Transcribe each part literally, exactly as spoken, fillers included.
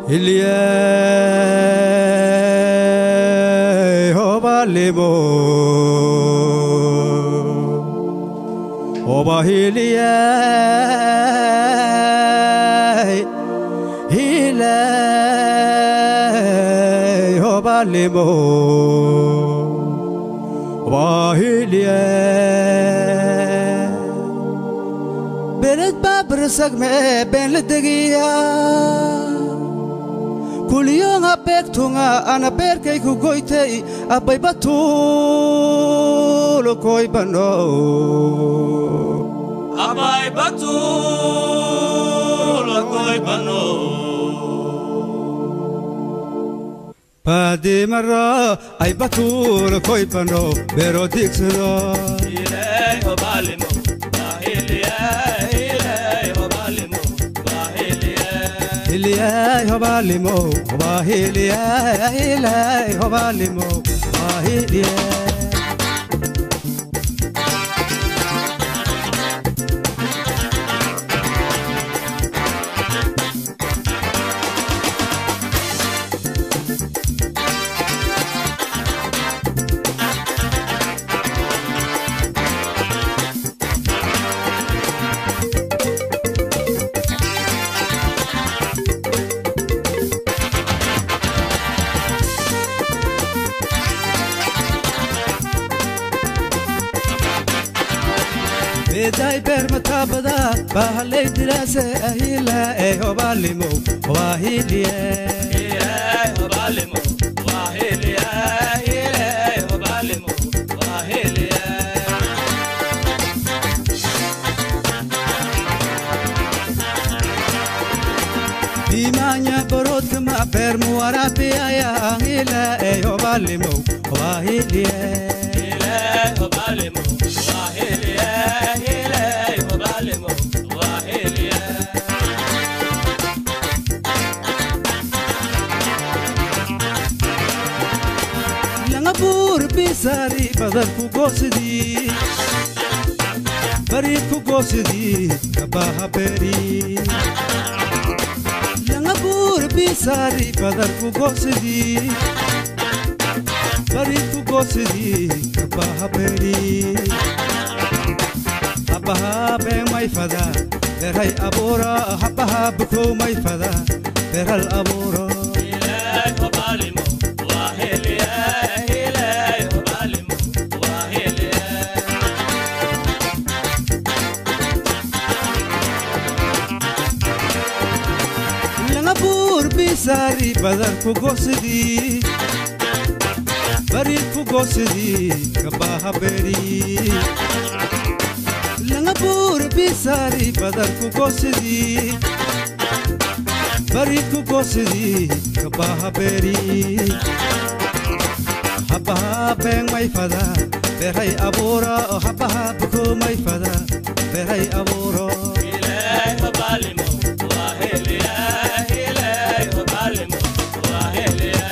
Hilye hoba lemo hoba hilye hile hoba lemo hoba hilye benet babr sagme ben ledegiya كل يوم أبيك تونا أنا بيركي كويتي أبي بطول كوي بنو أبي بطول كوي بنو بعد مرة أي بطول كوي بنو بيرو ديكسرو إلهي وبالمو Hilye hoba limo hoba hilye hilye hoba limo hoba hilye بداي برمتا بدا بحلي دراسة أهيلا إيه وبالمو واهيليا إيه وبالمو واهيليا إيه وبالمو واهيليا بيمانيا برود كما برمو ورابيا يا أهيلا إيه وبالمو واهيليا إيه وبالمو واهيليا Langabur bisari badal ku gosdi bari ku gosdi kabaha peri Langabur bisari badal ku gosdi bari ku gosdi kabaha peri Habaha be mai fada berai abora habaha buko mai fada beral abora إلهي وبالمو واهيليا إلهي وبالمو واهيليا Langabur bisari badal ku gosdi bari ku gosdi kabaha peri Langabur bisari badal ku gosdi bari ku gosdi kabaha peri Habaha beng mai fada berai abora habaha buko mai fada berai abora إلهي وبالمو واهيليا إلهي وبالمو واهيليا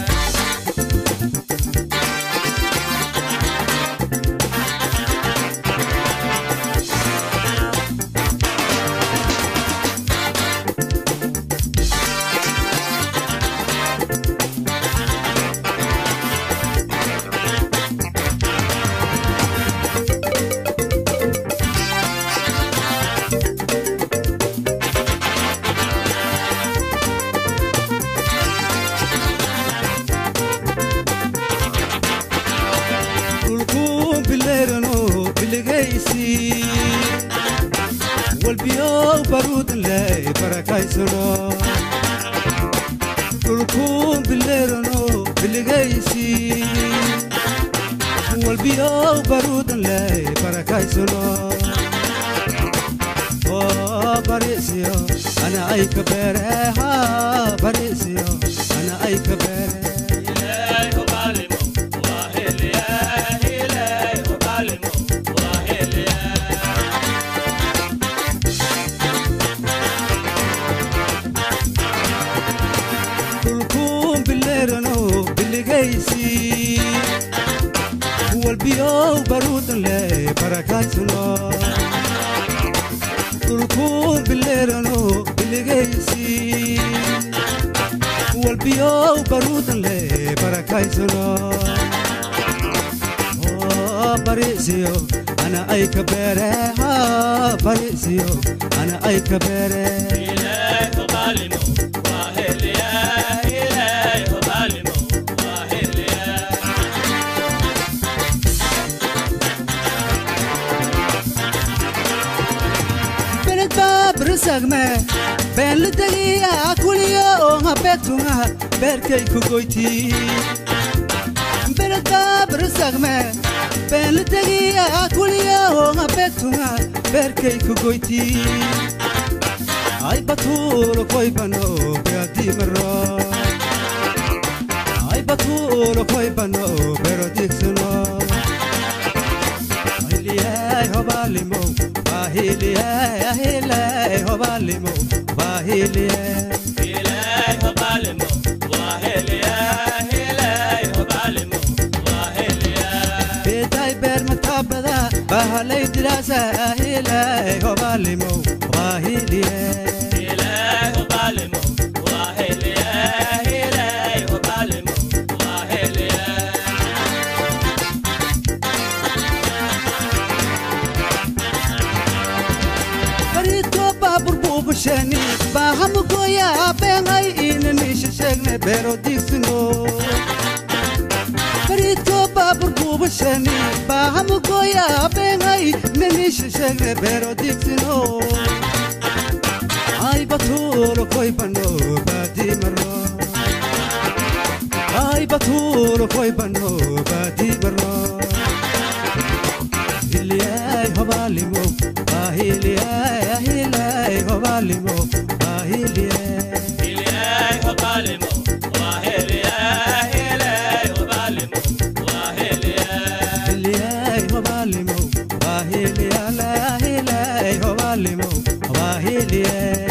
والبيو بارود لا بركاي سرو كلكم بالليرنو بالغيسي والبيو بارود لا بركاي سرو او باريسيو انا اي كبرها باريسيو انا اي كبرها إلهي وبالمو واهيليا إلهي وبالمو واهيليا كلكم بالليرنو بالغيسي والبيو بارود لا بركاي سرو كلكم بالليرنو بالغيسي qalbiyo baruudan le barakaysano oh barisiyo ana ay ka beere ha barisiyo ana ay ka beere ilaahu qalimo wa heliya ilaahu qalimo wa heliya beled babr sagme bel dagiya kuliyo ha betunga berkay ku goyti beled babr sagme bel dagiya kuliyo ha betunga berkay ku goyti ay batulo koy bano beadi marro ay batulo koy bano pero dixno ay liyay hobalimo bahiliyay ahilay hobalimo bahiliyay ilaahu qalimo wa heliya ilaahu qalimo wa heliya beday ber matabada bahalay dirasa ahilay hobalimo bahiliyay ilaahu qalimo wa heliya ilaahu qalimo wa heliya farito babur bubushani baham goya bengay inanish shegne bero dixno farito babur bubushani baham goya bengay nanish shegne bero dixno ay baturo koy bano badi marro ay baturo koy bano badi marro hiliyay hobalimo bahiliyay ahilay hobalimo bahiliyay ilaahu qalimo wa heliya ilaahu qalimo wa heliya hiliyay hobalimo bahiliyay ahilay hobalimo bahiliyay